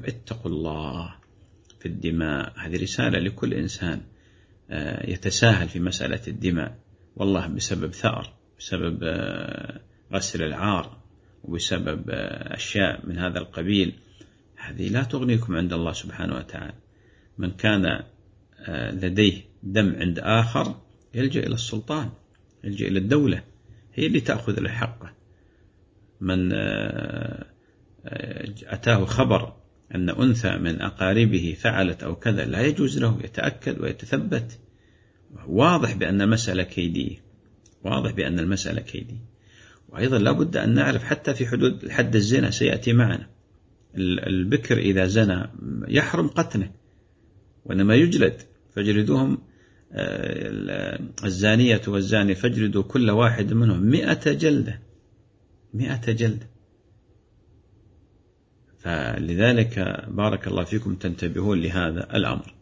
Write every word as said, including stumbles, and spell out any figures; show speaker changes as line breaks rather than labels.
اتقوا الله في الدماء. هذه رسالة لكل إنسان يتساهل في مسألة الدماء، والله بسبب ثأر، بسبب غسل العار، وبسبب أشياء من هذا القبيل، هذه لا تغنيكم عند الله سبحانه وتعالى. من كان لديه دم عند آخر يلجأ إلى السلطان، يلجأ إلى الدولة، هي اللي تأخذ له حقه. من أتاه خبر أن أنثى من أقاربه فعلت أو كذا، لا يجوز له، يتأكد ويتثبت. واضح بأن المسألة كيدية، واضح بأن المسألة كيدية. وأيضا لا بد أن نعرف حتى في حدود حد الزنا سيأتي معنا. البكر إذا زنى يحرم قتله، وإنما يجلد، فاجلدوهم الزانية والزاني فاجلدوا كل واحد منهم مئة جلدة، مئة جلدة. فلذلك بارك الله فيكم تنتبهون لهذا الأمر.